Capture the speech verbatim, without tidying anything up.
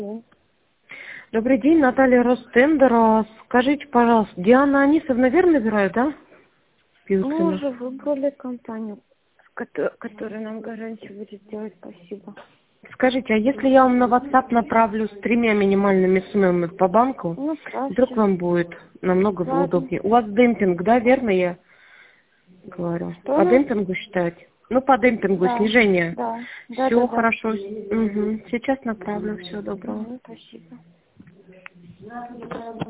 Добрый день, Наталья Ростендер. Скажите, пожалуйста, Диана Анисовна верно набирает, да? Мы Пилкина. уже выбрали компанию, кото- которая нам гарантию будет делать. Спасибо. Скажите, а если я вам на WhatsApp направлю с тремя минимальными суммами по банку, Ну, вдруг здравствуйте. вам будет намного Ладно. удобнее? У вас демпинг, да, верно я говорю? Что По у нас? демпингу считаете? Ну, по демпингу Да. снижение. Да. Да, да, Все да. хорошо. Угу. Сейчас направлю. Всего доброго. Мгм, спасибо.